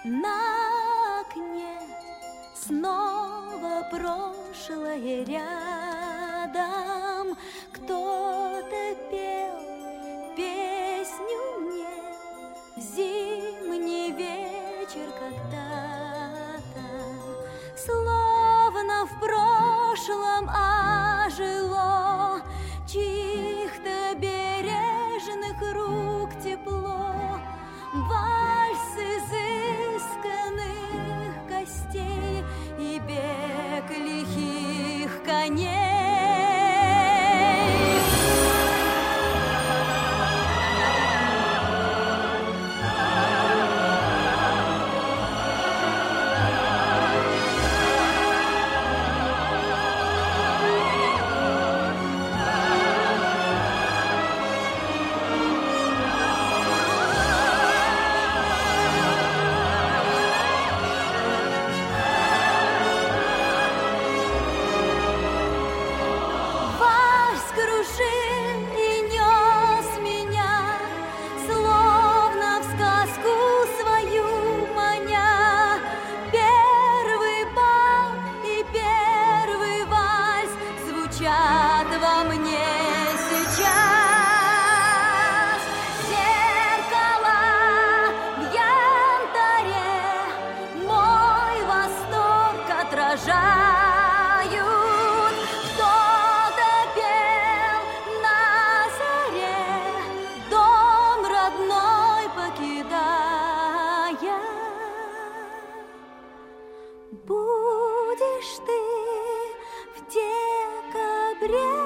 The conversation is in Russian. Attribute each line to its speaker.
Speaker 1: На окне снова прошлое рядом. Кто-то пел песню мне в зимний вечер когда-то. Словно в прошлом ожило чьих-то бережных рук тепло. Вальс изысканных гостей и бег лихих коней. Во мне сейчас зеркала в янтаре мой восторг отражают. Кто-то пел на заре, дом родной покидая. Будешь ты в декабре